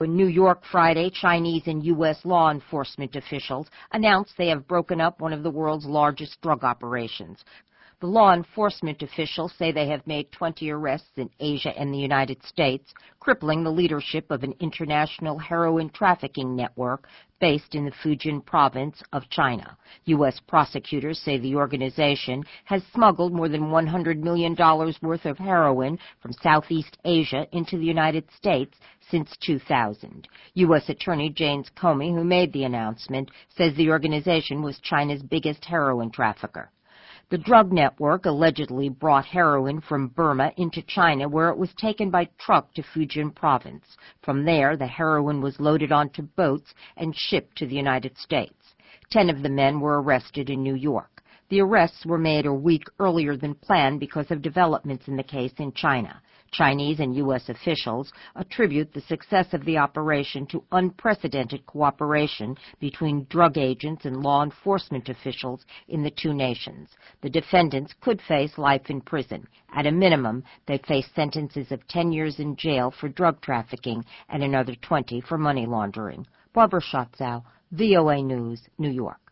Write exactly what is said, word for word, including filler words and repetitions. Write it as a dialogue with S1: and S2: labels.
S1: In New York Friday, Chinese and U S law enforcement officials announced they have broken up one of the world's largest drug operations. The law enforcement officials say they have made twenty arrests in Asia and the United States, crippling the leadership of an international heroin trafficking network based in the Fujian province of China. U S prosecutors say the organization has smuggled more than one hundred million dollars worth of heroin from Southeast Asia into the United States since two thousand. U S Attorney James Comey, who made the announcement, says the organization was China's biggest heroin trafficker. The drug network allegedly brought heroin from Burma into China, where it was taken by truck to Fujian province. From there, the heroin was loaded onto boats and shipped to the United States. Ten of the men were arrested in New York. The arrests were made a week earlier than planned because of developments in the case in China. Chinese and U S officials attribute the success of the operation to unprecedented cooperation between drug agents and law enforcement officials in the two nations. The defendants could face life in prison. At a minimum, they face sentences of ten years in jail for drug trafficking and another twenty for money laundering. Barbara Schatzow, V O A News, New York.